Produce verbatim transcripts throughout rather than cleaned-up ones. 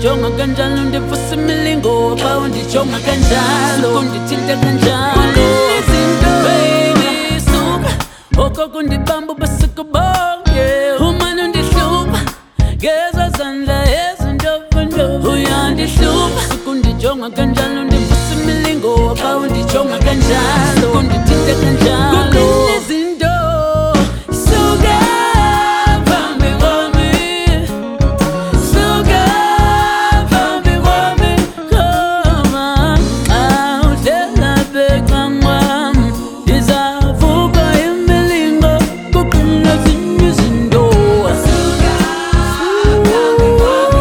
undijonga kanjalo ndivusa imilingo ba undijonga kanjalo undithinta kanjalo izinto baby suka okoko ndibamba basikubonke umane undihlupha ngeza zandla ezintofontofo uyandihlupha sukundijonga kanjalo ndivusa imilingo ba undijonga kanjalo undithinta kanjalo izinto suka phambi kwami suka phambi kwami khoma xa udlela bekwam ndizavuka imilingo kuqina zinye izinto suka phambi kwami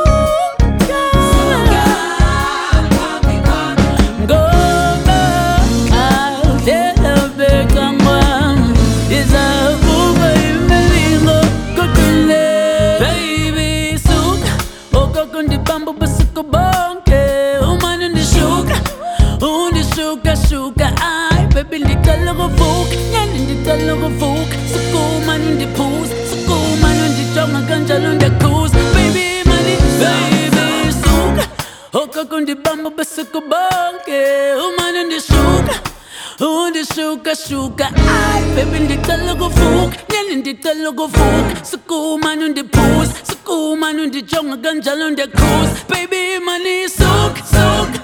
suka phambi kwami ngoba xa udlela bekwam ndizavuka imilingo kuqina baby suka okoko ndibamba ubusuku bonke umane undishuka undishuka-shuka ay baby ndicela ukuvuka nyani ndicela ukuvuka sukumane undiphuza sukumane undijonga kanjalo ndiyakhuza baby mani baby suka okoko ndibamba ubusuku bonke umane undishuka undishuka-shuka ay baby ndicela ukuvuka nyani ndicela ukuvuka sukumane undiphuza sukumane undijonga kanjalo ndiyakhuza baby mani suka suka